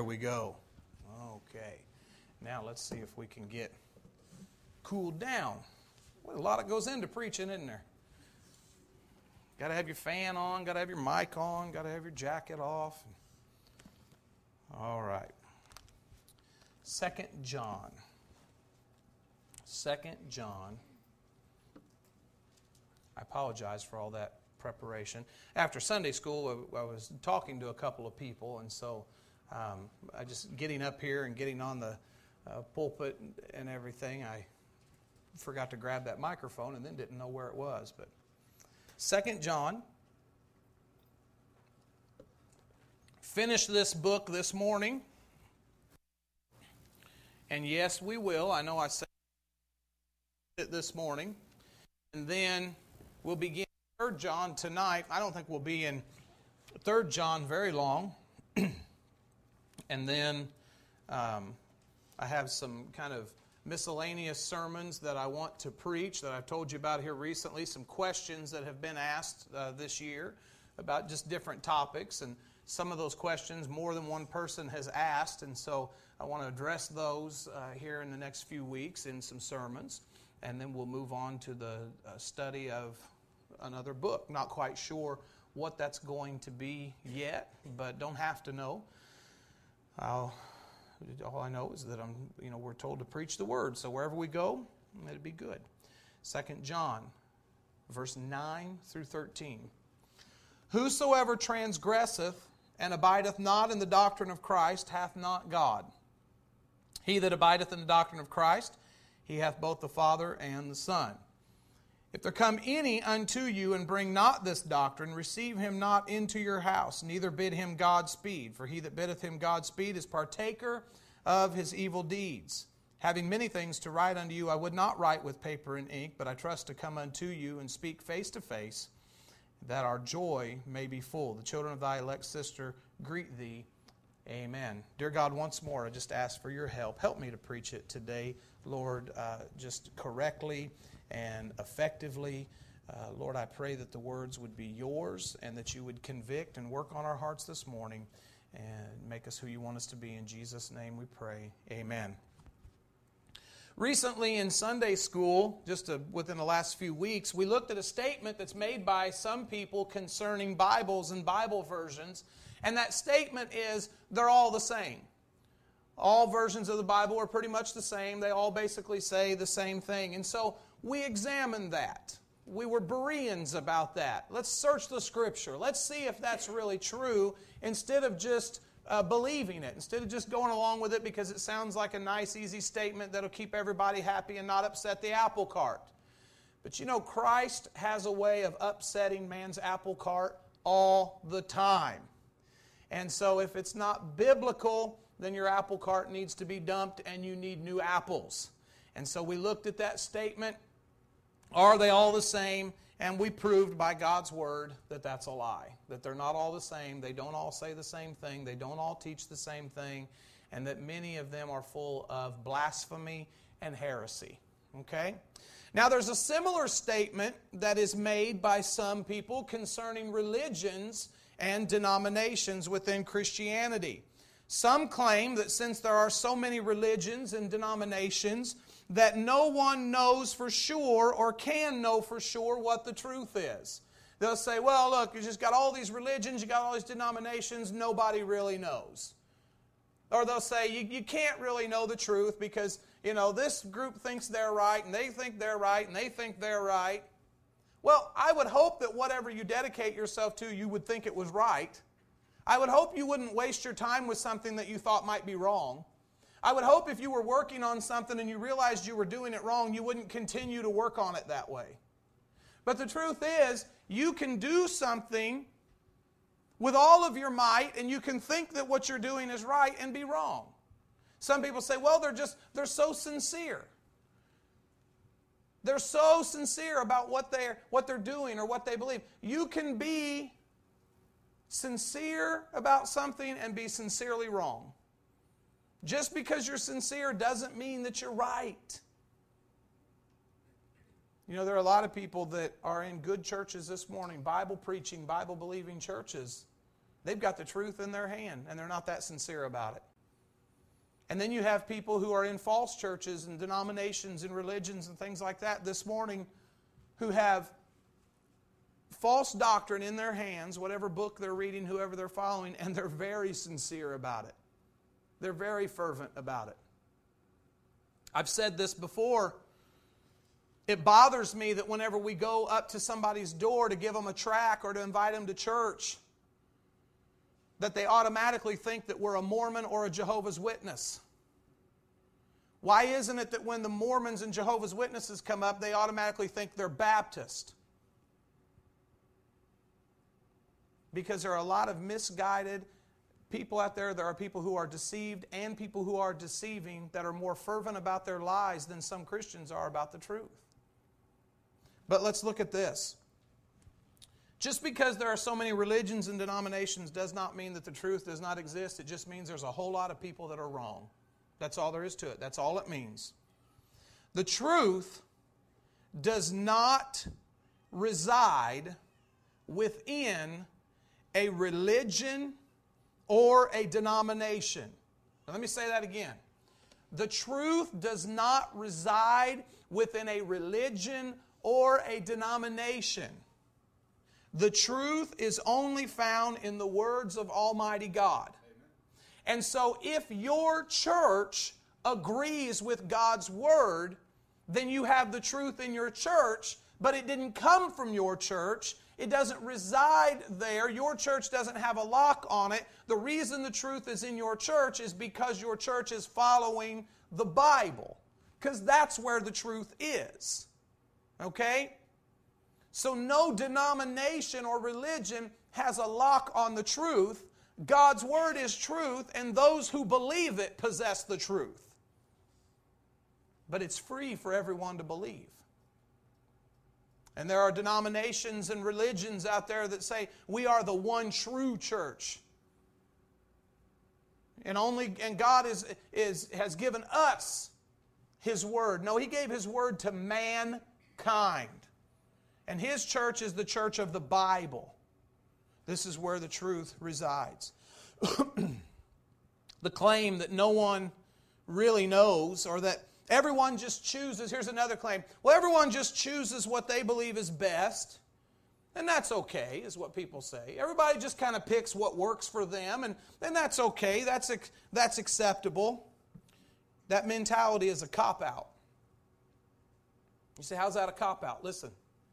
we go. Okay. Now let's see if we can get cooled down. Well, a lot that goes into preaching, isn't there? Got to have your fan on, got to have your mic on, got to have your jacket off. All right. 2 John. 2 John. I apologize for all that preparation. After Sunday school, I was talking to a couple of people, and so I just getting up here and getting on the pulpit and everything, I forgot to grab that microphone and then didn't know where it was. But 2 John. Finished this book this morning. And yes, we will. I know I said it this morning. And then we'll begin 3 John tonight. I don't think we'll be in 3 John very long. And then I have some kind of miscellaneous sermons that I want to preach that I've told you about here recently. Some questions that have been asked this year about just different topics. And some of those questions more than one person has asked. And so I want to address those here in the next few weeks in some sermons. And then we'll move on to the study of another book. Not quite sure what that's going to be yet, but don't have to know. All I know is that we're told to preach the word. So wherever we go, it'll be good. 2 John, verse 9 through 13. Whosoever transgresseth and abideth not in the doctrine of Christ hath not God. He that abideth in the doctrine of Christ, he hath both the Father and the Son. If there come any unto you and bring not this doctrine, receive him not into your house, neither bid him Godspeed. For he that biddeth him Godspeed is partaker of his evil deeds. Having many things to write unto you, I would not write with paper and ink, but I trust to come unto you and speak face to face, that our joy may be full. The children of thy elect sister greet thee. Amen. Dear God, once more, I just ask for your help. Help me to preach it today, Lord, just correctly and effectively. Lord, I pray that the words would be yours and that you would convict and work on our hearts this morning and make us who you want us to be. In Jesus' name we pray. Amen. Recently in Sunday school, just within the last few weeks, we looked at a statement that's made by some people concerning Bibles and Bible versions. And that statement is, they're all the same. All versions of the Bible are pretty much the same. They all basically say the same thing. And so we examined that. We were Bereans about that. Let's search the Scripture. Let's see if that's really true instead of just believing it, instead of just going along with it because it sounds like a nice, easy statement that'll keep everybody happy and not upset the apple cart. But you know, Christ has a way of upsetting man's apple cart all the time. And so if it's not biblical, then your apple cart needs to be dumped and you need new apples. And so we looked at that statement. Are they all the same? And we proved by God's Word that that's a lie. That they're not all the same. They don't all say the same thing. They don't all teach the same thing. And that many of them are full of blasphemy and heresy. Okay? Now there's a similar statement that is made by some people concerning religions and denominations within Christianity. Some claim that since there are so many religions and denominations, that no one knows for sure or can know for sure what the truth is. They'll say, well, look, you just got all these religions, you got all these denominations, nobody really knows. Or they'll say, you can't really know the truth because, this group thinks they're right, and they think they're right, and they think they're right. Well, I would hope that whatever you dedicate yourself to, you would think it was right. I would hope you wouldn't waste your time with something that you thought might be wrong. I would hope if you were working on something and you realized you were doing it wrong, you wouldn't continue to work on it that way. But the truth is, you can do something with all of your might, and you can think that what you're doing is right and be wrong. Some people say, well, they're so sincere. They're so sincere about what they're doing or what they believe. You can be sincere about something and be sincerely wrong. Just because you're sincere doesn't mean that you're right. There are a lot of people that are in good churches this morning, Bible preaching, Bible believing churches. They've got the truth in their hand and they're not that sincere about it. And then you have people who are in false churches and denominations and religions and things like that this morning who have false doctrine in their hands, whatever book they're reading, whoever they're following, and they're very sincere about it. They're very fervent about it. I've said this before. It bothers me that whenever we go up to somebody's door to give them a tract or to invite them to church, that they automatically think that we're a Mormon or a Jehovah's Witness. Why isn't it that when the Mormons and Jehovah's Witnesses come up, they automatically think they're Baptist? Because there are a lot of misguided people out there. There are people who are deceived and people who are deceiving that are more fervent about their lies than some Christians are about the truth. But let's look at this. Just because there are so many religions and denominations does not mean that the truth does not exist. It just means there's a whole lot of people that are wrong. That's all there is to it. That's all it means. The truth does not reside within a religion or a denomination. Now, let me say that again. The truth does not reside within a religion or a denomination. The truth is only found in the words of Almighty God. Amen. And so if your church agrees with God's Word, then you have the truth in your church, but it didn't come from your church. It doesn't reside there. Your church doesn't have a lock on it. The reason the truth is in your church is because your church is following the Bible. Because that's where the truth is. Okay? So no denomination or religion has a lock on the truth. God's Word is truth, and those who believe it possess the truth. But it's free for everyone to believe. And there are denominations and religions out there that say, we are the one true church. And God has given us His Word. No, He gave His Word to mankind. And His church is the church of the Bible. This is where the truth resides. The claim that no one really knows, or that everyone just chooses, here's another claim. Well, everyone just chooses what they believe is best. And that's okay, is what people say. Everybody just kind of picks what works for them, and that's okay. That's acceptable. That mentality is a cop-out. You say, how's that a cop-out? Listen.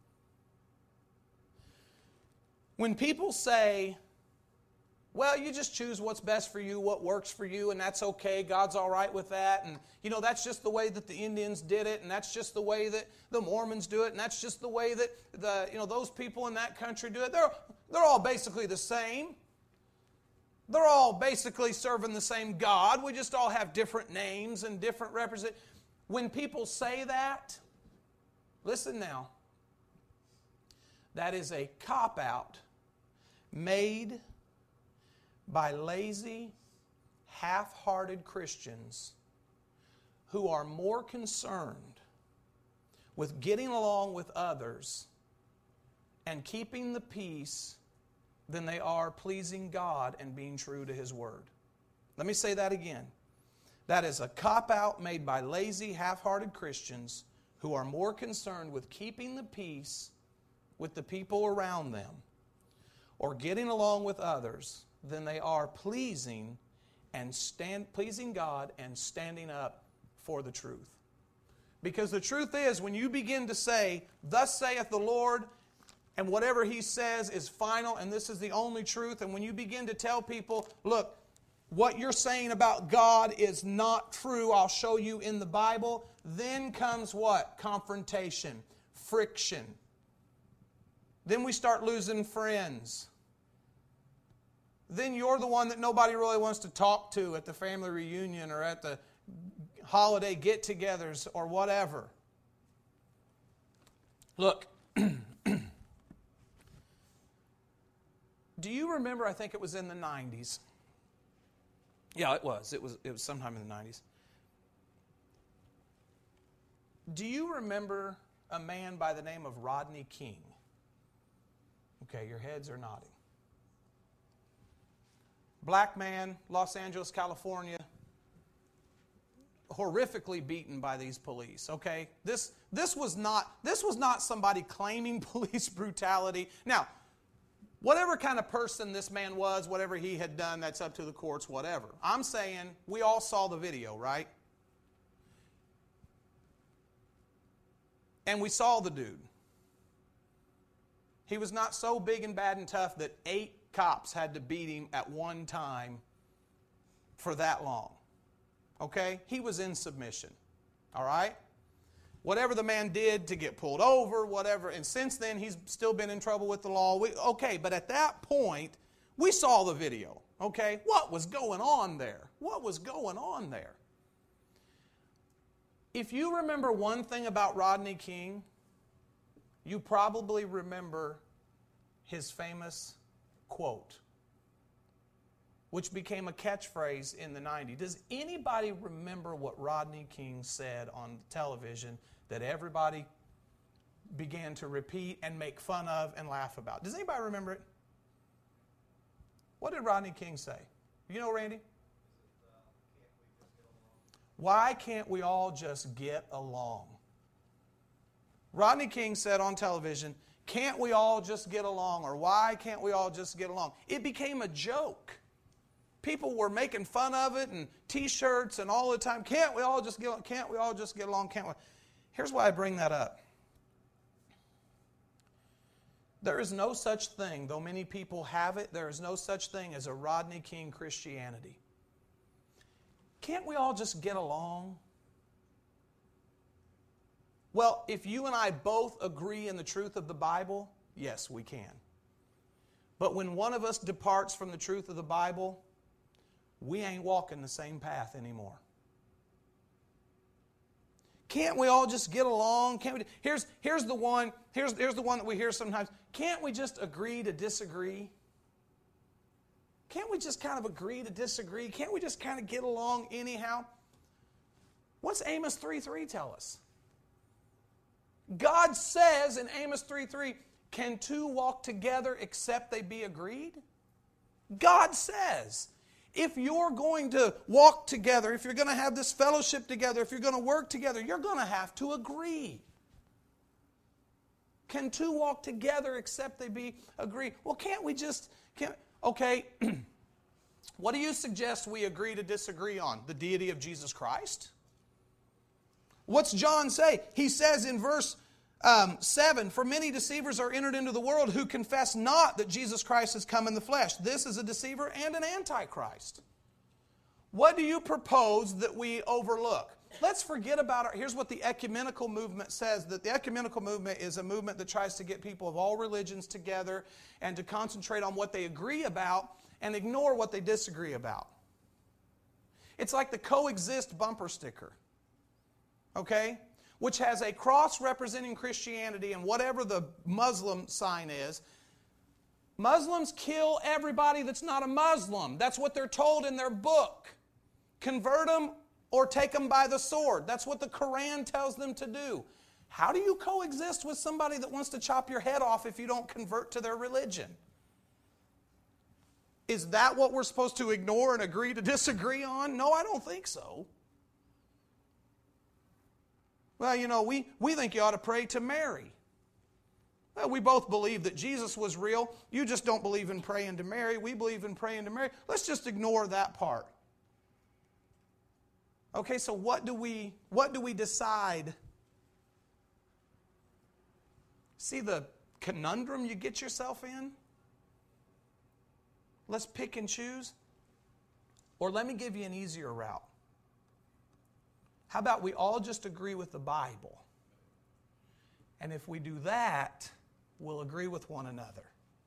When people say, well, you just choose what's best for you, what works for you, and that's okay, God's all right with that, and that's just the way that the Indians did it, and that's just the way that the Mormons do it, and that's just the way that those people in that country do it. They're all basically the same. They're all basically serving the same God. We just all have different names and different represent. When people say that, listen now, that is a cop-out made by lazy, half-hearted Christians who are more concerned with getting along with others and keeping the peace than they are pleasing God and being true to His Word. Let me say that again. That is a cop-out made by lazy, half-hearted Christians who are more concerned with keeping the peace with the people around them or getting along with others than they are pleasing God and standing up for the truth. Because the truth is, when you begin to say, thus saith the Lord, and whatever He says is final, and this is the only truth, and when you begin to tell people, look, what you're saying about God is not true, I'll show you in the Bible, then comes what? Confrontation, friction. Then we start losing friends. Then you're the one that nobody really wants to talk to at the family reunion or at the holiday get-togethers or whatever. Look, do you remember, I think it was in the 90s. Yeah, it was. It was sometime in the 90s. Do you remember a man by the name of Rodney King? Okay, your heads are nodding. Black man, Los Angeles, California. horrifically beaten by these police, okay? This was not somebody claiming police brutality. Now, whatever kind of person this man was, whatever he had done, that's up to the courts, whatever. I'm saying we all saw the video, right? And we saw the dude. He was not so big and bad and tough that 8 cops had to beat him at one time for that long. Okay? He was in submission. All right? Whatever the man did to get pulled over, whatever, and since then he's still been in trouble with the law. Okay, but at that point, we saw the video. Okay? What was going on there? What was going on there? If you remember one thing about Rodney King, you probably remember his famous quote, which became a catchphrase in the 90s. Does anybody remember what Rodney King said on television that everybody began to repeat and make fun of and laugh about? Does anybody remember it? What did Rodney King say? You know, Randy? Why can't we all just get along? Rodney King said on television, can't we all just get along? Or why can't we all just get along? It became a joke. People were making fun of it and T-shirts and all the time. Can't we all just get along? Can't we all just get along? Can't we? Here's why I bring that up. There is no such thing, though many people have it, there is no such thing as a Rodney King Christianity. Can't we all just get along? Well, if you and I both agree in the truth of the Bible, yes, we can. But when one of us departs from the truth of the Bible, we ain't walking the same path anymore. Can't we all just get along? Can't we? Here's the one that we hear sometimes. Can't we just agree to disagree? Can't we just kind of agree to disagree? Can't we just kind of get along anyhow? What's Amos 3:3 tell us? God says in Amos 3:3, can two walk together except they be agreed? God says, if you're going to walk together, if you're going to have this fellowship together, if you're going to work together, you're going to have to agree. Can two walk together except they be agreed? Well, can't we just... Okay, what do you suggest we agree to disagree on? The deity of Jesus Christ? What's John say? He says in verse 7, for many deceivers are entered into the world who confess not that Jesus Christ has come in the flesh. This is a deceiver and an antichrist. What do you propose that we overlook? Let's forget about it. Here's what the ecumenical movement says, that the ecumenical movement is a movement that tries to get people of all religions together and to concentrate on what they agree about and ignore what they disagree about. It's like the coexist bumper sticker, okay, which has a cross representing Christianity and whatever the Muslim sign is. Muslims kill everybody that's not a Muslim. That's what they're told in their book. Convert them or take them by the sword. That's what the Quran tells them to do. How do you coexist with somebody that wants to chop your head off if you don't convert to their religion? Is that what we're supposed to ignore and agree to disagree on? No, I don't think so. Well, you know, we think you ought to pray to Mary. Well, we both believe that Jesus was real. You just don't believe in praying to Mary. We believe in praying to Mary. Let's just ignore that part. Okay, so what do we decide? See the conundrum you get yourself in? Let's pick and choose. Or let me give you an easier route. How about we all just agree with the Bible? And if we do that, we'll agree with one another.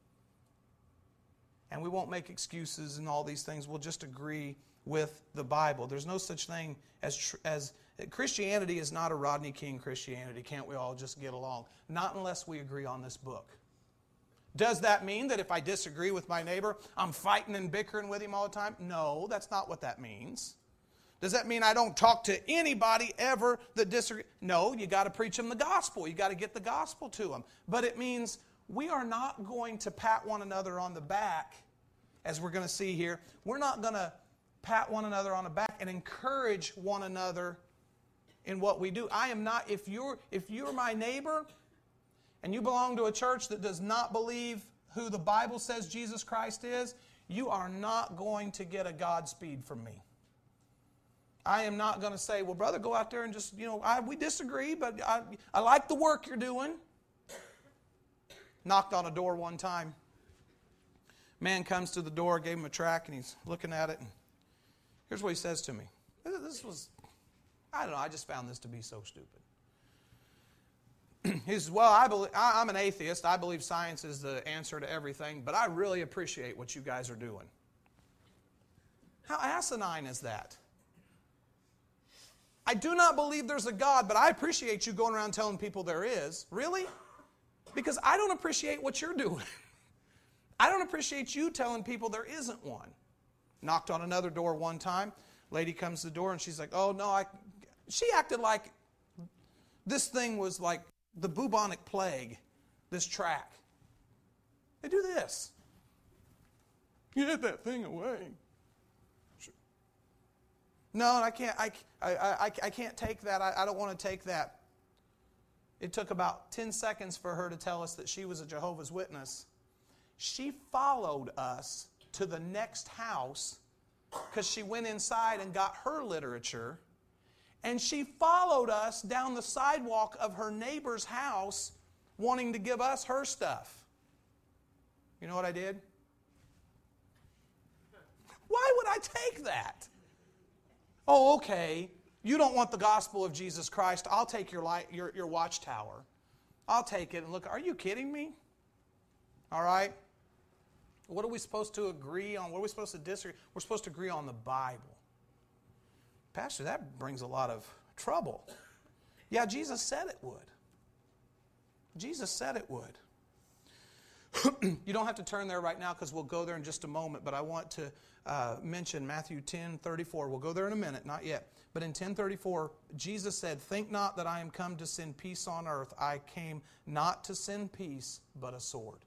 And we won't make excuses and all these things. We'll just agree with the Bible. There's no such thing as Christianity is not a Rodney King Christianity. Can't we all just get along? Not unless we agree on this book. Does that mean that if I disagree with my neighbor, I'm fighting and bickering with him all the time? No, that's not what that means. Does that mean I don't talk to anybody ever that disagrees? No, you got to preach them the gospel. You got to get the gospel to them. But it means we are not going to pat one another on the back, as we're going to see here. We're not going to pat one another on the back and encourage one another in what we do. I am not, if you're my neighbor and you belong to a church that does not believe who the Bible says Jesus Christ is, you are not going to get a Godspeed from me. I am not going to say, well, brother, go out there and just, we disagree, but I like the work you're doing. Knocked on a door one time. Man comes to the door, gave him a tract, and he's looking at it. And here's what he says to me. This was, I don't know, I just found this to be so stupid. He says, well, I'm an atheist. I believe science is the answer to everything, but I really appreciate what you guys are doing. How asinine is that? I do not believe there's a God, but I appreciate you going around telling people there is. Really? Because I don't appreciate what you're doing. I don't appreciate you telling people there isn't one. Knocked on another door one time. Lady comes to the door and she's like, oh, no. She acted like this thing was like the bubonic plague, this track. They do this. Get that thing away. No, I can't. I can't take that. I don't want to take that. It took about 10 seconds for her to tell us that she was a Jehovah's Witness. She followed us to the next house because she went inside and got her literature. And she followed us down the sidewalk of her neighbor's house wanting to give us her stuff. You know what I did? Why would I take that? Oh, okay. You don't want the gospel of Jesus Christ. I'll take your watchtower. I'll take it and look. Are you kidding me? All right. What are we supposed to agree on? What are we supposed to disagree? We're supposed to agree on the Bible. Pastor, that brings a lot of trouble. Yeah, Jesus said it would. Jesus said it would. You don't have to turn there right now because we'll go there in just a moment, but I want to mention Matthew 10:34. We'll go there in a minute, not yet. But in 10:34, Jesus said, think not that I am come to send peace on earth. I came not to send peace, but a sword.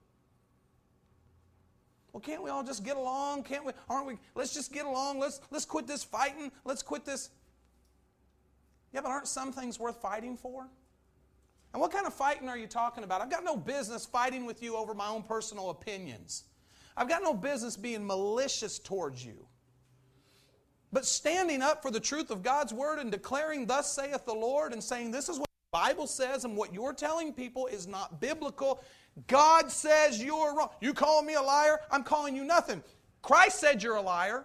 Well, can't we all just get along? Can't we? Aren't we? Let's just get along. Let's quit this fighting. Let's quit this. Yeah, but aren't some things worth fighting for? And what kind of fighting are you talking about? I've got no business fighting with you over my own personal opinions. I've got no business being malicious towards you. But standing up for the truth of God's Word and declaring, thus saith the Lord, and saying this is what the Bible says and what you're telling people is not biblical. God says you're wrong. You calling me a liar? I'm calling you nothing. Christ said you're a liar.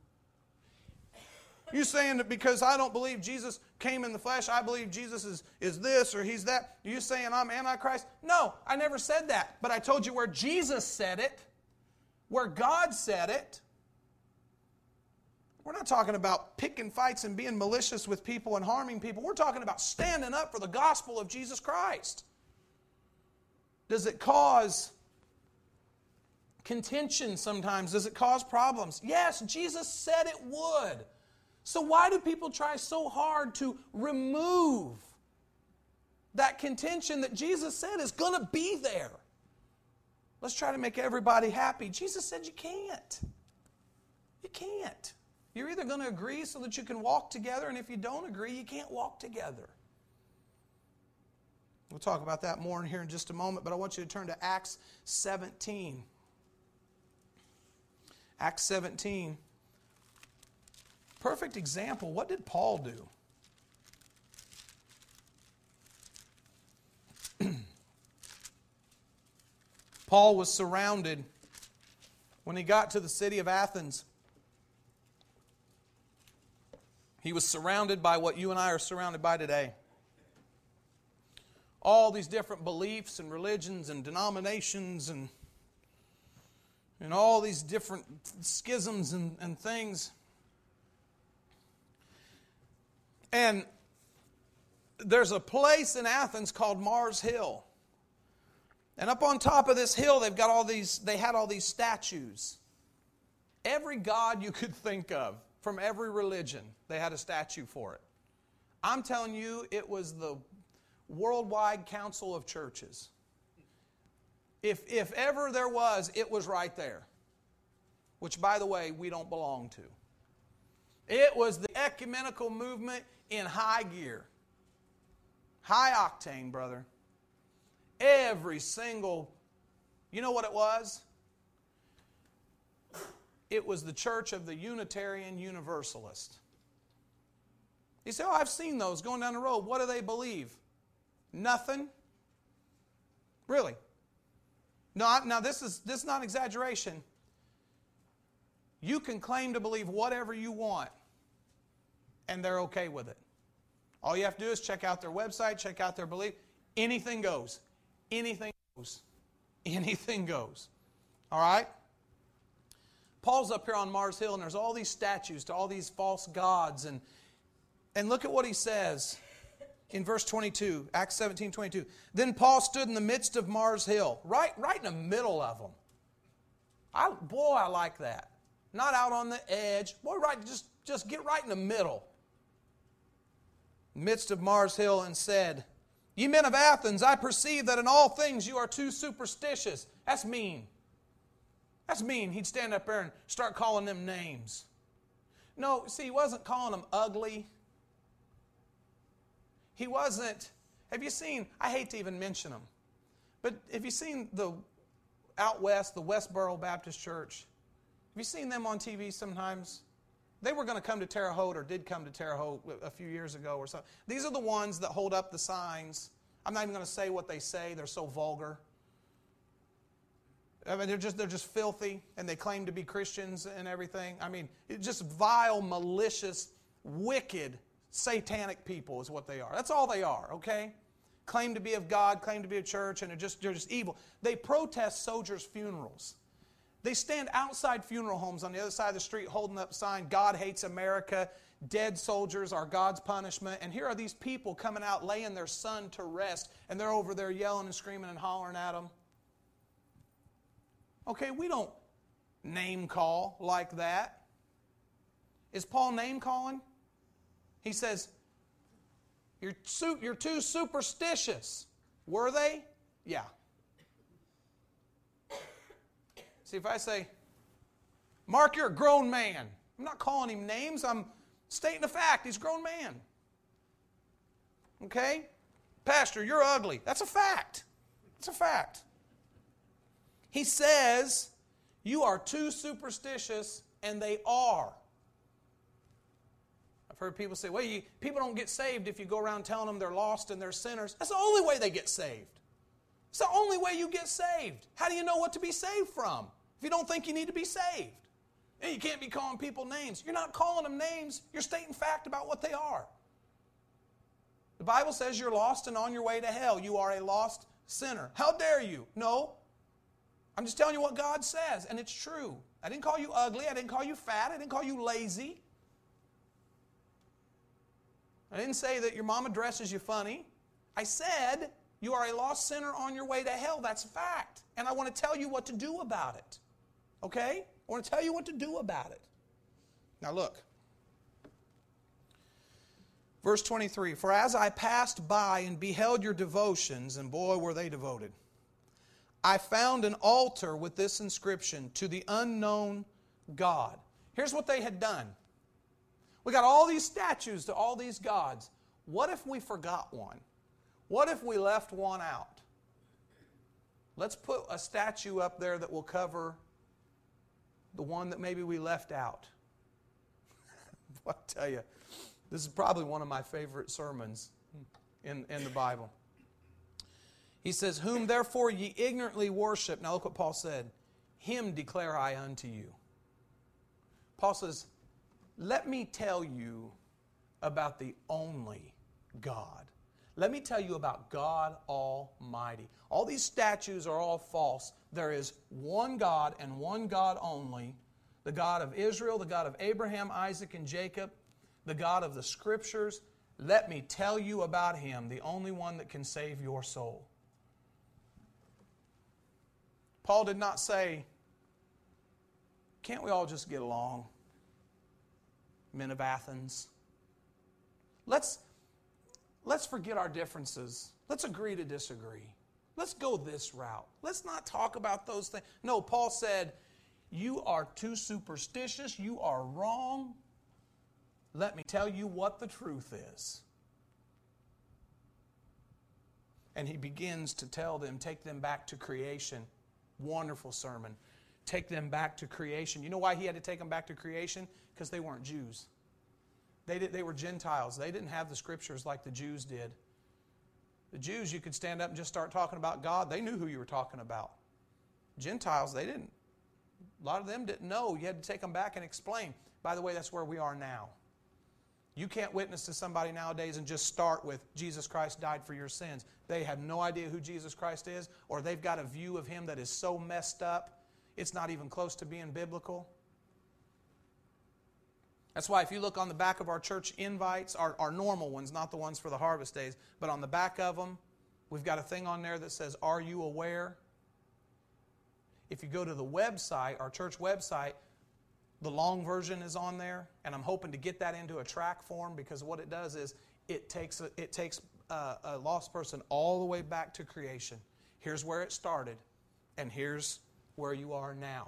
You saying that because I don't believe Jesus came in the flesh, I believe Jesus is this or he's that. You saying I'm Antichrist? No, I never said that. But I told you where Jesus said it, where God said it. We're not talking about picking fights and being malicious with people and harming people. We're talking about standing up for the gospel of Jesus Christ. Does it cause contention sometimes? Does it cause problems? Yes, Jesus said it would. So why do people try so hard to remove that contention that Jesus said is going to be there? Let's try to make everybody happy. Jesus said you can't. You can't. You're either going to agree so that you can walk together, and if you don't agree, you can't walk together. We'll talk about that more in here in just a moment, but I want you to turn to Acts 17. Acts 17. Perfect example. What did Paul do? Paul was surrounded when he got to the city of Athens. He was surrounded by what you and I are surrounded by today. All these different beliefs and religions and denominations and all these different schisms and things. And there's a place in Athens called Mars Hill. And up on top of this hill, they had all these statues. Every god you could think of from every religion, they had a statue for it. I'm telling you, it was the worldwide council of churches. If ever there was, it was right there. Which, by the way, we don't belong to. It was the ecumenical movement in high gear. High octane, brother. Every single, you know what it was? It was the Church of the Unitarian Universalist. You say, oh, I've seen those going down the road. What do they believe? Nothing. Really. No, now this is not exaggeration. You can claim to believe whatever you want, and they're okay with it. All you have to do is check out their website, check out their belief. Anything goes. Anything goes. Anything goes. All right? Paul's up here on Mars Hill, and there's all these statues to all these false gods. And look at what he says in verse 22, Acts 17:22. Then Paul stood in the midst of Mars Hill, right in the middle of them. I like that. Not out on the edge. Boy, just get right in the middle. Midst of Mars Hill, and said, Ye men of Athens, I perceive that in all things you are too superstitious. That's mean. That's mean. He'd stand up there and start calling them names. No, see, he wasn't calling them ugly. He wasn't. Have you seen, I hate to even mention them, but have you seen out west, the Westboro Baptist Church? Have you seen them on TV sometimes? They were going to come to Terre Haute, or did come to Terre Haute a few years ago or so. These are the ones that hold up the signs. I'm not even going to say what they say. They're so vulgar. I mean, they're just filthy, and they claim to be Christians and everything. I mean, it's just vile, malicious, wicked, satanic people is what they are. That's all they are, okay? Claim to be of God, claim to be a church, and they're just evil. They protest soldiers' funerals. They stand outside funeral homes on the other side of the street holding up a sign, God hates America, dead soldiers are God's punishment. And here are these people coming out laying their son to rest, and they're over there yelling and screaming and hollering at them. Okay, we don't name call like that. Is Paul name calling? He says, you're too superstitious. Were they? Yeah. See, if I say, Mark, you're a grown man. I'm not calling him names. I'm stating a fact. He's a grown man. Okay? Pastor, you're ugly. That's a fact. It's a fact. He says, you are too superstitious, and they are. I've heard people say, well, people don't get saved if you go around telling them they're lost and they're sinners. That's the only way they get saved. It's the only way you get saved. How do you know what to be saved from if you don't think you need to be saved? And you can't be calling people names. You're not calling them names. You're stating fact about what they are. The Bible says you're lost and on your way to hell. You are a lost sinner. How dare you? No. I'm just telling you what God says, and it's true. I didn't call you ugly. I didn't call you fat. I didn't call you lazy. I didn't say that your mama dresses you funny. I said you are a lost sinner on your way to hell. That's a fact. And I want to tell you what to do about it. Okay? I want to tell you what to do about it. Now look. Verse 23, For as I passed by and beheld your devotions, and boy, were they devoted, I found an altar with this inscription, To the unknown God. Here's what they had done. We got all these statues to all these gods. What if we forgot one? What if we left one out? Let's put a statue up there that will cover the one that maybe we left out. I tell you, this is probably one of my favorite sermons in the Bible. He says, Whom therefore ye ignorantly worship. Now look what Paul said. Him declare I unto you. Paul says, let me tell you about the only God. Let me tell you about God Almighty. All these statues are all false. There is one God and one God only, the God of Israel, the God of Abraham, Isaac, and Jacob, the God of the Scriptures. Let me tell you about Him, the only one that can save your soul. Paul did not say, can't we all just get along? Men of Athens. Let's forget our differences. Let's agree to disagree. Let's go this route. Let's not talk about those things. No, Paul said, you are too superstitious. You are wrong. let me tell you what the truth is. And he begins to tell them, take them back to creation. Wonderful sermon. Take them back to creation. You know why he had to take them back to creation? Because they weren't Jews. They were Gentiles. They didn't have the Scriptures like the Jews did. The Jews, you could stand up and just start talking about God. They knew who you were talking about. Gentiles, they didn't. A lot of them didn't know. You had to take them back and explain. By the way, that's where we are now. You can't witness to somebody nowadays and just start with Jesus Christ died for your sins. They have no idea who Jesus Christ is, or they've got a view of Him that is so messed up, it's not even close to being biblical. That's why if you look on the back of our church invites, our normal ones, not the ones for the harvest days, but on the back of them, we've got a thing on there that says, "Are you aware?" If you go to the website, our church website, the long version is on there, and I'm hoping to get that into a track form, because what it does is it takes a lost person all the way back to creation. Here's where it started, and here's where you are now.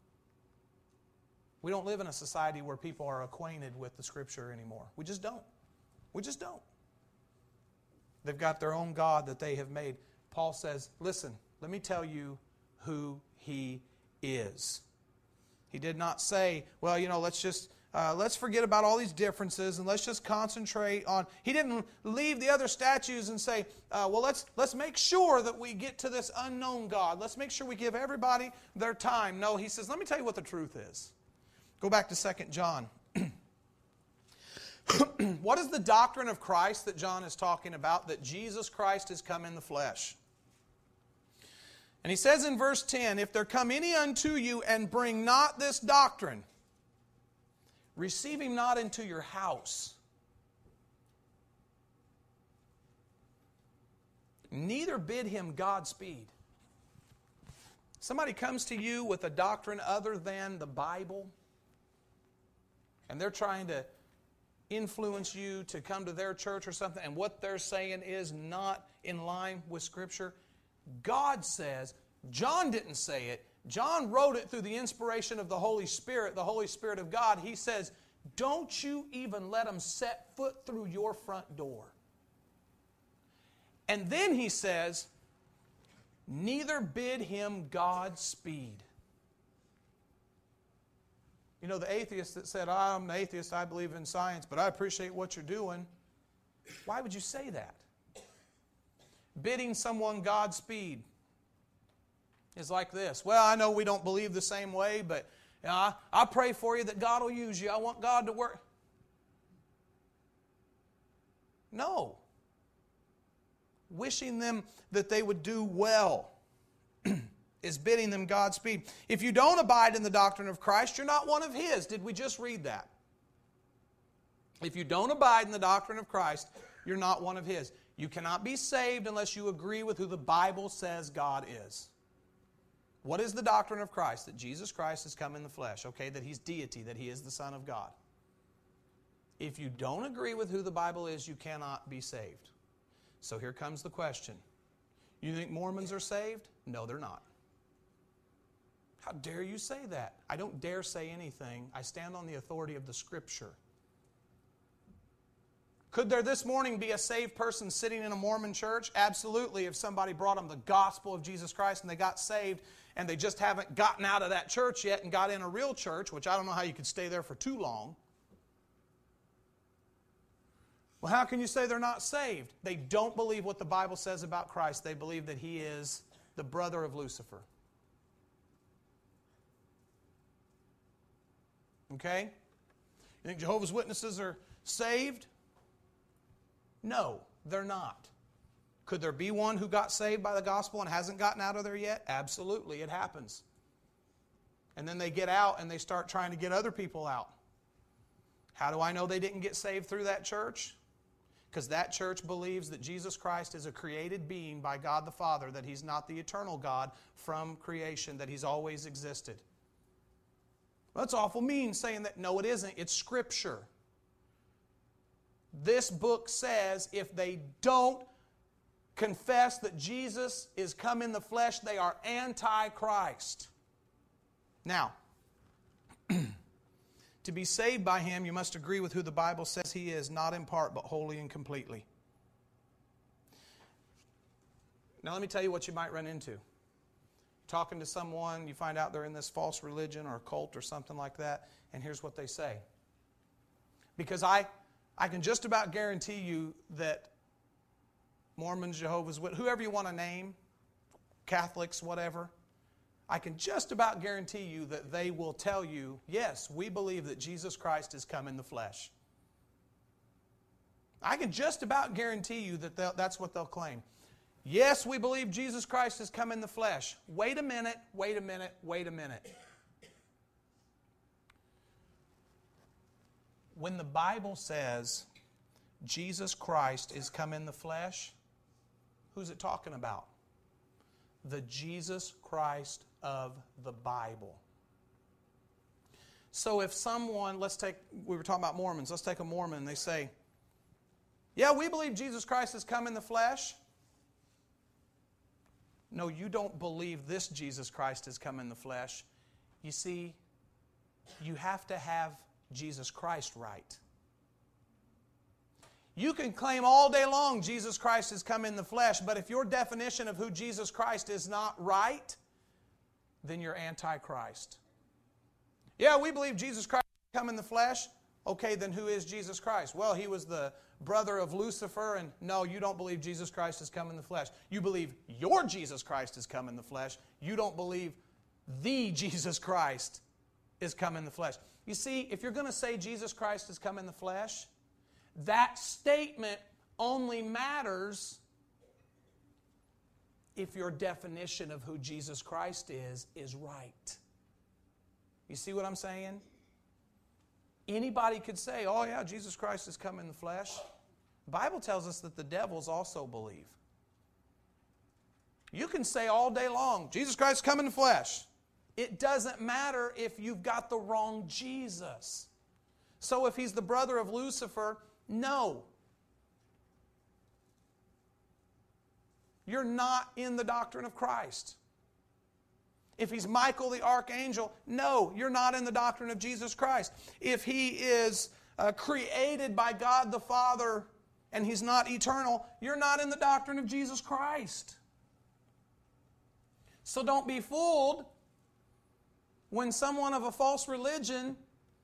We don't live in a society where people are acquainted with the Scripture anymore. We just don't. We just don't. They've got their own God that they have made. Paul says, listen, let me tell you who He is. He did not say, well, let's forget about all these differences and let's just concentrate on... He didn't leave the other statues and say, let's make sure that we get to this unknown God. Let's make sure we give everybody their time. No, he says, let me tell you what the truth is. Go back to 2 John. What is the doctrine of Christ that John is talking about? That Jesus Christ has come in the flesh. And he says in verse 10, if there come any unto you and bring not this doctrine, receive him not into your house. Neither bid him Godspeed. Somebody comes to you with a doctrine other than the Bible, and they're trying to influence you to come to their church or something, and what they're saying is not in line with Scripture. God says, John didn't say it, John wrote it through the inspiration of the Holy Spirit of God. He says, don't you even let them set foot through your front door. And then he says, neither bid him Godspeed. You know, the atheist that said, I'm an atheist, I believe in science, but I appreciate what you're doing. Why would you say that? Bidding someone Godspeed is like this. Well, I know we don't believe the same way, but I pray for you that God will use you. I want God to work. No. Wishing them that they would do well is bidding them Godspeed. If you don't abide in the doctrine of Christ, you're not one of His. Did we just read that? If you don't abide in the doctrine of Christ, you're not one of His. You cannot be saved unless you agree with who the Bible says God is. What is the doctrine of Christ? That Jesus Christ has come in the flesh. Okay, that He's deity, that He is the Son of God. If you don't agree with who the Bible is, you cannot be saved. So here comes the question. You think Mormons are saved? No, they're not. How dare you say that? I don't dare say anything. I stand on the authority of the Scripture. Could there this morning be a saved person sitting in a Mormon church? Absolutely, if somebody brought them the gospel of Jesus Christ and they got saved and they just haven't gotten out of that church yet and got in a real church, which I don't know how you could stay there for too long. Well, how can you say they're not saved? They don't believe what the Bible says about Christ. They believe that He is the brother of Lucifer. Okay? You think Jehovah's Witnesses are saved? No, they're not. Could there be one who got saved by the gospel and hasn't gotten out of there yet? Absolutely, it happens. And then they get out and they start trying to get other people out. How do I know they didn't get saved through that church? Because that church believes that Jesus Christ is a created being by God the Father, that He's not the eternal God from creation, that He's always existed. Well, that's awful mean saying that. No, it isn't. It's Scripture. This book says if they don't confess that Jesus is come in the flesh, they are anti-Christ. Now, To be saved by Him, you must agree with who the Bible says He is, not in part, but wholly and completely. Now let me tell you what you might run into. Talking to someone, you find out they're in this false religion or cult or something like that, and here's what they say. Because I can just about guarantee you that Mormons, Jehovah's Witnesses, whoever you want to name, Catholics, whatever, I can just about guarantee you that they will tell you, yes, we believe that Jesus Christ has come in the flesh. I can just about guarantee you that that's what they'll claim. Yes, we believe Jesus Christ has come in the flesh. Wait a minute, wait a minute, wait a minute. When the Bible says Jesus Christ is come in the flesh, who's it talking about? The Jesus Christ of the Bible. So if someone, we were talking about Mormons, let's take a Mormon, they say, yeah, we believe Jesus Christ has come in the flesh. No, you don't believe this Jesus Christ has come in the flesh. You see, you have to have Jesus Christ right. You can claim all day long Jesus Christ has come in the flesh, but if your definition of who Jesus Christ is not right, then you're anti-Christ. Yeah, we believe Jesus Christ has come in the flesh. Okay, then who is Jesus Christ? Well, He was the brother of Lucifer, and no, you don't believe Jesus Christ has come in the flesh. You believe your Jesus Christ has come in the flesh. You don't believe the Jesus Christ is come in the flesh. You see, if you're going to say Jesus Christ has come in the flesh, that statement only matters if your definition of who Jesus Christ is right. You see what I'm saying? Anybody could say, oh yeah, Jesus Christ has come in the flesh. The Bible tells us that the devils also believe. You can say all day long, Jesus Christ has come in the flesh. It doesn't matter if you've got the wrong Jesus. So if He's the brother of Lucifer, no. You're not in the doctrine of Christ. If He's Michael the archangel, no, you're not in the doctrine of Jesus Christ. If He is created by God the Father and He's not eternal, you're not in the doctrine of Jesus Christ. So don't be fooled when someone of a false religion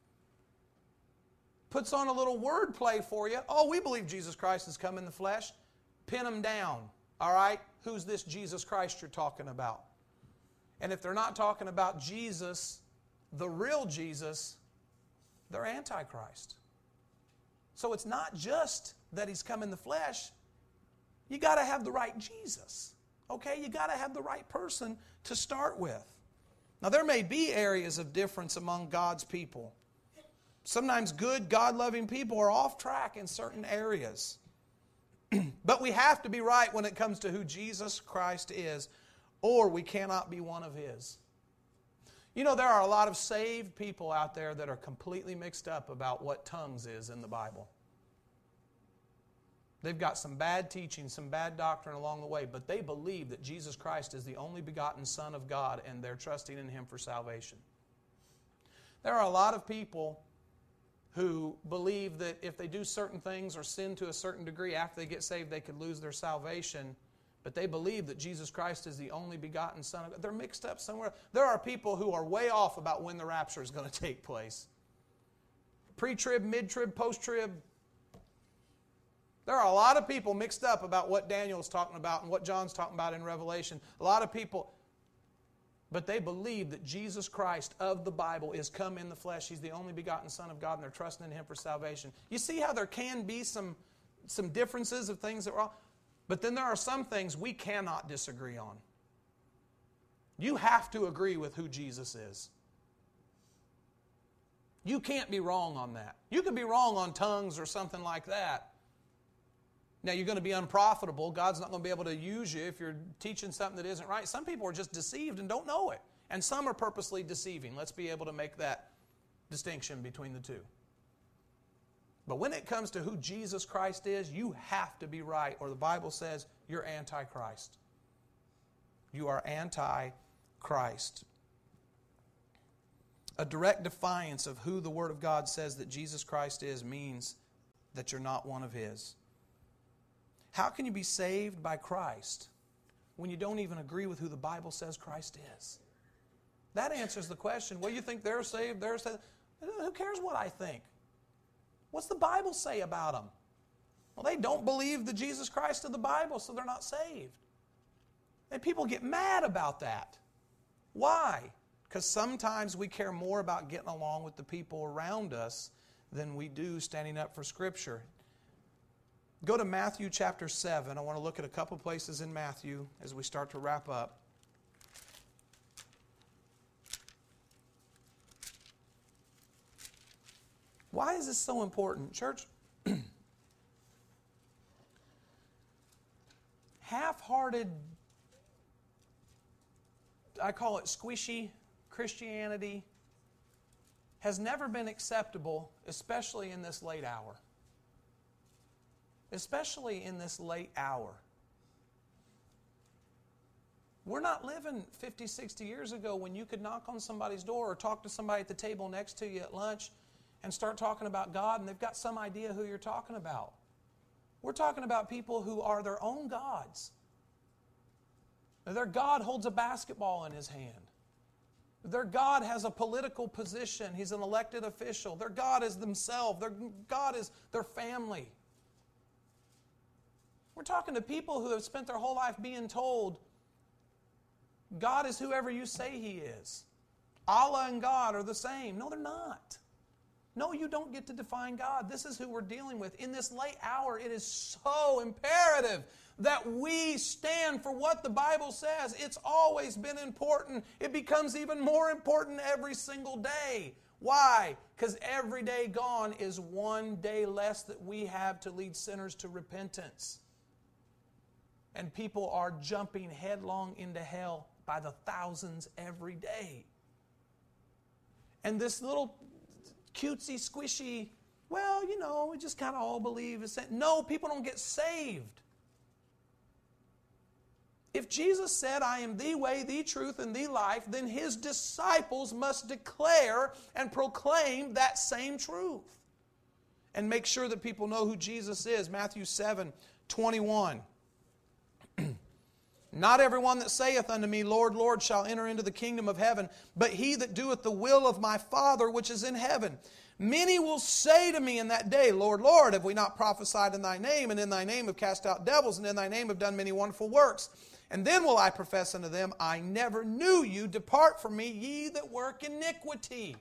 puts on a little word play for you. Oh, we believe Jesus Christ has come in the flesh. Pin them down. All right? Who's this Jesus Christ you're talking about? And if they're not talking about Jesus, the real Jesus, they're antichrist. So it's not just that He's come in the flesh. You got to have the right Jesus. Okay? You got to have the right person to start with. Now there may be areas of difference among God's people. Sometimes good, God-loving people are off track in certain areas. But we have to be right when it comes to who Jesus Christ is, or we cannot be one of His. You know, there are a lot of saved people out there that are completely mixed up about what tongues is in the Bible. They've got some bad teaching, some bad doctrine along the way, but they believe that Jesus Christ is the only begotten Son of God, and they're trusting in Him for salvation. There are a lot of people who believe that if they do certain things or sin to a certain degree after they get saved, they could lose their salvation. But they believe that Jesus Christ is the only begotten Son of God. They're mixed up somewhere. There are people who are way off about when the rapture is going to take place. Pre-trib, mid-trib, post-trib. There are a lot of people mixed up about what Daniel's talking about and what John's talking about in Revelation. A lot of people, but they believe that Jesus Christ of the Bible is come in the flesh. He's the only begotten Son of God, and they're trusting in Him for salvation. You see how there can be some differences of things that are wrong? But then there are some things we cannot disagree on. You have to agree with who Jesus is. You can't be wrong on that. You could be wrong on tongues or something like that. Now, you're going to be unprofitable. God's not going to be able to use you if you're teaching something that isn't right. Some people are just deceived and don't know it. And some are purposely deceiving. Let's be able to make that distinction between the two. But when it comes to who Jesus Christ is, you have to be right, or the Bible says you're anti-Christ. You are anti-Christ. A direct defiance of who the Word of God says that Jesus Christ is means that you're not one of His. How can you be saved by Christ when you don't even agree with who the Bible says Christ is? That answers the question. Well, you think they're saved, they're saved. Who cares what I think? What's the Bible say about them? Well, they don't believe the Jesus Christ of the Bible, so they're not saved. And people get mad about that. Why? Because sometimes we care more about getting along with the people around us than we do standing up for Scripture. Go to Matthew chapter 7. I want to look at a couple places in Matthew as we start to wrap up. Why is this so important? Church, half-hearted, I call it squishy Christianity, has never been acceptable, especially in this late hour. Especially in this late hour. We're not living 50, 60 years ago when you could knock on somebody's door or talk to somebody at the table next to you at lunch and start talking about God, and they've got some idea who you're talking about. We're talking about people who are their own gods. Their God holds a basketball in his hand. Their God has a political position. He's an elected official. Their God is themselves. Their God is their family. We're talking to people who have spent their whole life being told, God is whoever you say He is. Allah and God are the same. No, they're not. No, you don't get to define God. This is who we're dealing with. In this late hour, it is so imperative that we stand for what the Bible says. It's always been important. It becomes even more important every single day. Why? Because every day gone is one day less that we have to lead sinners to repentance. And people are jumping headlong into hell by the thousands every day. And this little cutesy, squishy, well, you know, we just kind of all believe. No, people don't get saved. If Jesus said, I am the way, the truth, and the life, then His disciples must declare and proclaim that same truth. And make sure that people know who Jesus is. Matthew 7:21. Not everyone that saith unto me, Lord, Lord, shall enter into the kingdom of heaven, but he that doeth the will of my Father which is in heaven. Many will say to me in that day, Lord, Lord, have we not prophesied in Thy name, and in Thy name have cast out devils, and in Thy name have done many wonderful works? And then will I profess unto them, I never knew you. Depart from me, ye that work iniquity.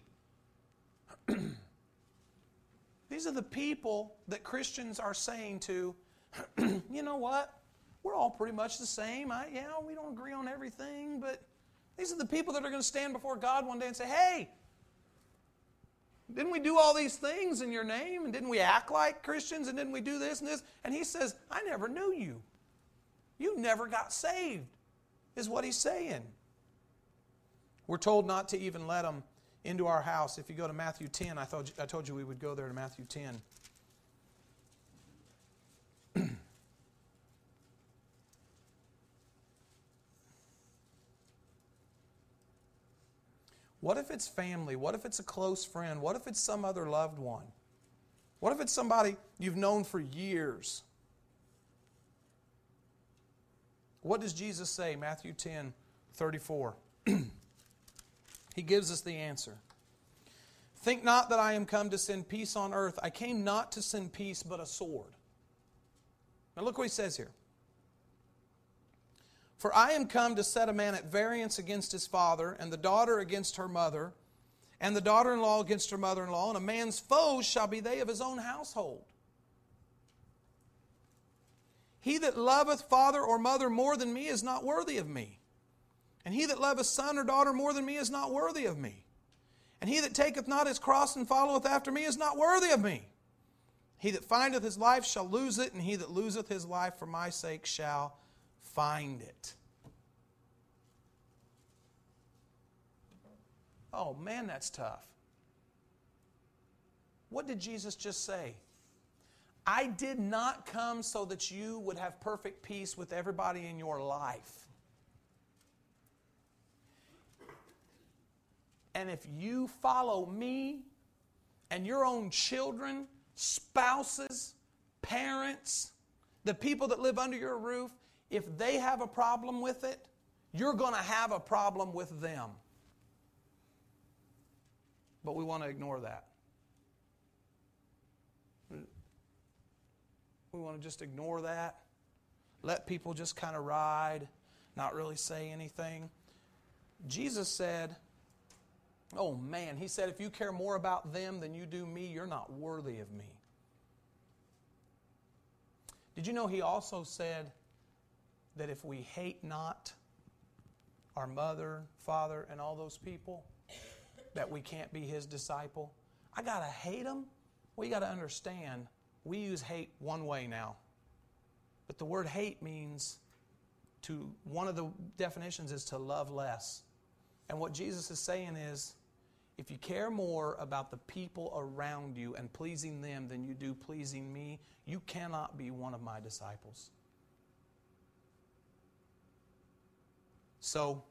These are the people that Christians are saying to, you know what? We're all pretty much the same. We don't agree on everything, but these are the people that are going to stand before God one day and say, hey, didn't we do all these things in your name? And didn't we act like Christians? And didn't we do this and this? And He says, I never knew you. You never got saved, is what He's saying. We're told not to even let them into our house. If you go to Matthew 10, I told you we would go there to Matthew 10. What if it's family? What if it's a close friend? What if it's some other loved one? What if it's somebody you've known for years? What does Jesus say? Matthew 10:34. He gives us the answer. Think not that I am come to send peace on earth. I came not to send peace, but a sword. Now look what He says here. For I am come to set a man at variance against his father, and the daughter against her mother, and the daughter-in-law against her mother-in-law, and a man's foes shall be they of his own household. He that loveth father or mother more than me is not worthy of me. And he that loveth son or daughter more than me is not worthy of me. And he that taketh not his cross and followeth after me is not worthy of me. He that findeth his life shall lose it, and he that loseth his life for my sake shall find it. Oh man, that's tough. What did Jesus just say? I did not come so that you would have perfect peace with everybody in your life. And if you follow me and your own children, spouses, parents, the people that live under your roof, if they have a problem with it, you're going to have a problem with them. But we want to ignore that. We want to just ignore that. Let people just kind of ride, not really say anything. Jesus said, oh man, He said, if you care more about them than you do me, you're not worthy of me. Did you know He also said that if we hate not our mother, father, and all those people, that we can't be His disciple? I got to hate them? Well, you got to understand, we use hate one way now. But the word hate means one of the definitions is to love less. And what Jesus is saying is, if you care more about the people around you and pleasing them than you do pleasing me, you cannot be one of my disciples. So,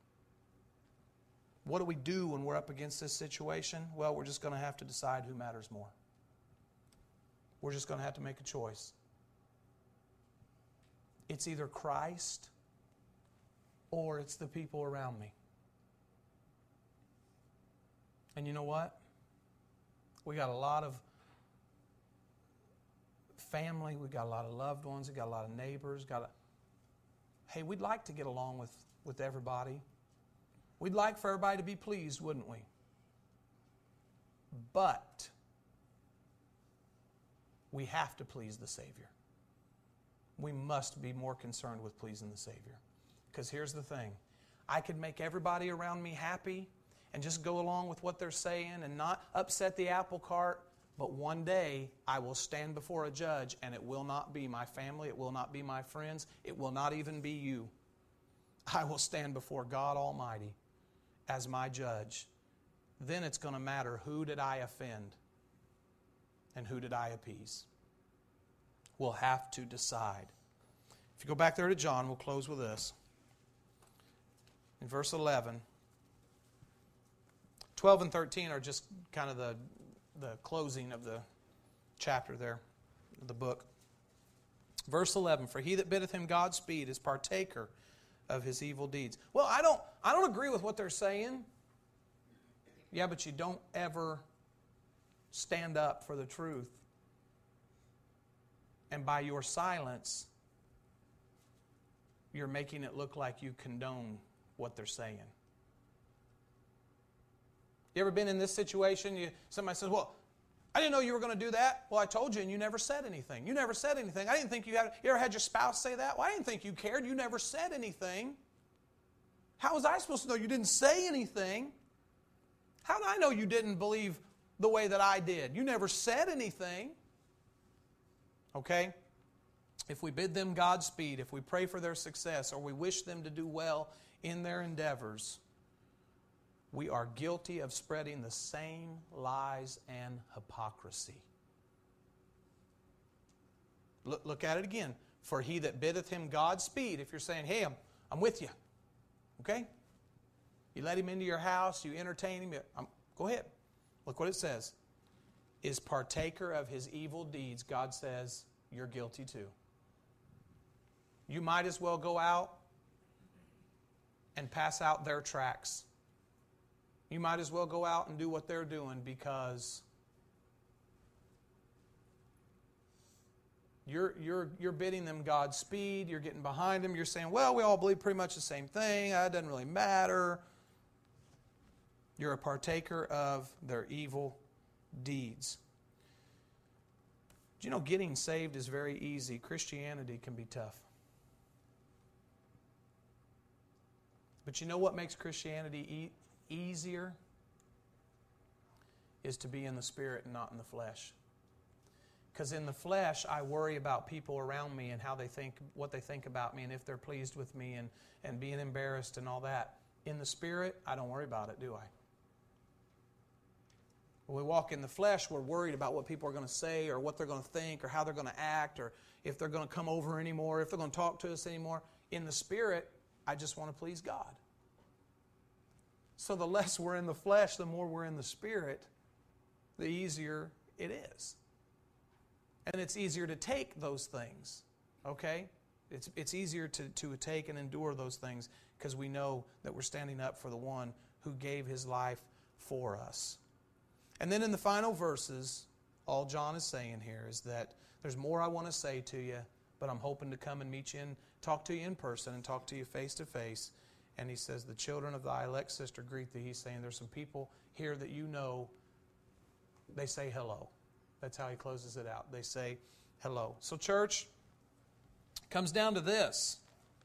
what do we do when we're up against this situation? Well, we're just going to have to decide who matters more. We're just going to have to make a choice. It's either Christ or it's the people around me. And you know what? We got a lot of family, we got a lot of loved ones, we got a lot of neighbors, hey, we'd like to get along with everybody. We'd like for everybody to be pleased, wouldn't we? But we have to please the Savior. We must be more concerned with pleasing the Savior. Because here's the thing. I could make everybody around me happy and just go along with what they're saying and not upset the apple cart, but one day I will stand before a judge and it will not be my family, it will not be my friends, it will not even be you. I will stand before God Almighty as my judge. Then it's going to matter, who did I offend and who did I appease? We'll have to decide. If you go back there to John, we'll close with this. In verse 11, 12 and 13 are just kind of the closing of the chapter there, of the book. Verse 11, for he that biddeth him Godspeed is partaker of his evil deeds. Well, I don't agree with what they're saying. Yeah, but you don't ever stand up for the truth. And by your silence, you're making it look like you condone what they're saying. You ever been in this situation? Somebody says, well, I didn't know you were going to do that. Well, I told you, and you never said anything. You never said anything. I didn't think you ever had your spouse say that? Well, I didn't think you cared. You never said anything. How was I supposed to know you didn't say anything? How did I know you didn't believe the way that I did? You never said anything. Okay? If we bid them Godspeed, if we pray for their success, or we wish them to do well in their endeavors, we are guilty of spreading the same lies and hypocrisy. Look at it again. For he that biddeth him Godspeed, if you're saying, hey, I'm with you. Okay? You let him into your house, you entertain him, go ahead. Look what it says. Is partaker of his evil deeds. God says, you're guilty too. You might as well go out and pass out their tracts. You might as well go out and do what they're doing, because you're bidding them Godspeed. You're getting behind them. You're saying, well, we all believe pretty much the same thing. It doesn't really matter. You're a partaker of their evil deeds. Do you know getting saved is very easy? Christianity can be tough. But you know what makes Christianity easier? Is to be in the Spirit and not in the flesh. Because in the flesh, I worry about people around me and how they think, what they think about me, and if they're pleased with me, and being embarrassed and all that. In the Spirit, I don't worry about it, do I? When we walk in the flesh, we're worried about what people are going to say, or what they're going to think, or how they're going to act, or if they're going to come over anymore, if they're going to talk to us anymore. In the Spirit, I just want to please God. So the less we're in the flesh, the more we're in the Spirit, the easier it is. And it's easier to take those things, okay? It's easier to take and endure those things because we know that we're standing up for the one who gave His life for us. And then in the final verses, all John is saying here is that there's more I want to say to you, but I'm hoping to come and meet you and talk to you in person and talk to you face to face. And he says, the children of thy elect sister greet thee. He's saying there's some people here that you know, they say hello. That's how he closes it out. They say hello. So church, it comes down to this.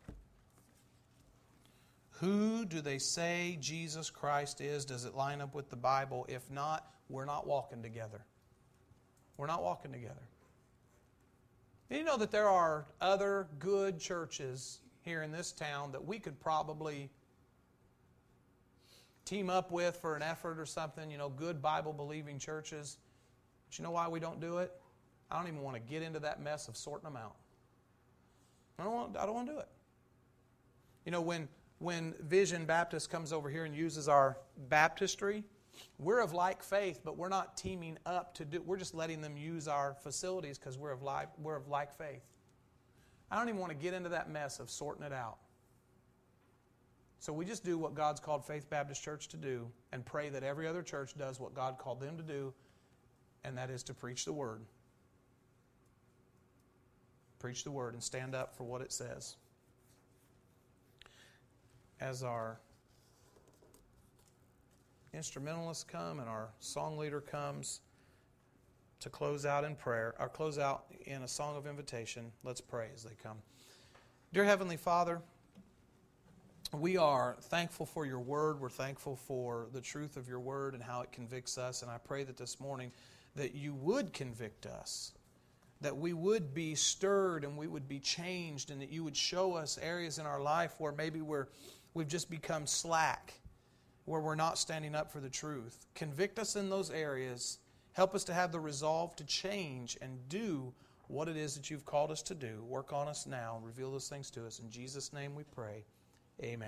Who do they say Jesus Christ is? Does it line up with the Bible? If not, we're not walking together. We're not walking together. You know that there are other good churches here in this town that we could probably team up with for an effort or something, good Bible-believing churches. But you know why we don't do it? I don't even want to get into that mess of sorting them out. I don't want to do it. When Vision Baptist comes over here and uses our baptistry, we're of like faith, but we're not teaming up to do. We're just letting them use our facilities because we're of like faith. I don't even want to get into that mess of sorting it out. So we just do what God's called Faith Baptist Church to do and pray that every other church does what God called them to do, and that is to preach the Word. Preach the Word and stand up for what it says. As our instrumentalists come and our song leader comes to close out in prayer, or close out in a song of invitation, let's pray as they come. Dear Heavenly Father, we are thankful for your Word. We're thankful for the truth of your Word and how it convicts us. And I pray that this morning that you would convict us, that we would be stirred and we would be changed, and that you would show us areas in our life where maybe we've just become slack, where we're not standing up for the truth. Convict us in those areas. Help us to have the resolve to change and do what it is that you've called us to do. Work on us now. Reveal those things to us. In Jesus' name we pray. Amen.